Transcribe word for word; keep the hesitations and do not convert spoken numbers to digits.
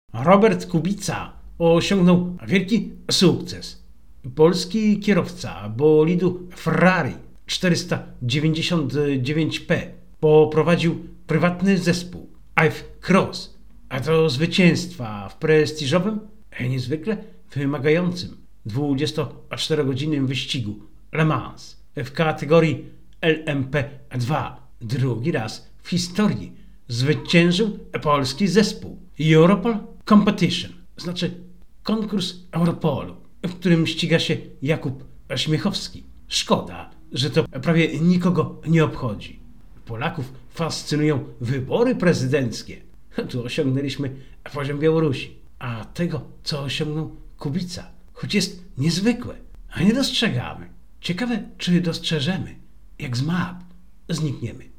Robert Kubica osiągnął wielki sukces. Polski kierowca bolidu Ferrari czterysta dziewięćdziesiąt dziewięć P poprowadził prywatny zespół Ive Cross, a do zwycięstwa w prestiżowym, niezwykle wymagającym dwudziestoczterogodzinnym wyścigu Le Mans w kategorii L M P dwa drugi raz w historii zwyciężył polski zespół Europol Competition, znaczy konkurs Europolu, w którym ściga się Jakub Śmiechowski. Szkoda, że to prawie nikogo nie obchodzi. Polaków fascynują wybory prezydenckie. Tu osiągnęliśmy poziom Białorusi, a tego, co osiągnął Kubica, choć jest niezwykłe, a nie dostrzegamy. Ciekawe, czy dostrzeżemy, jak z map znikniemy.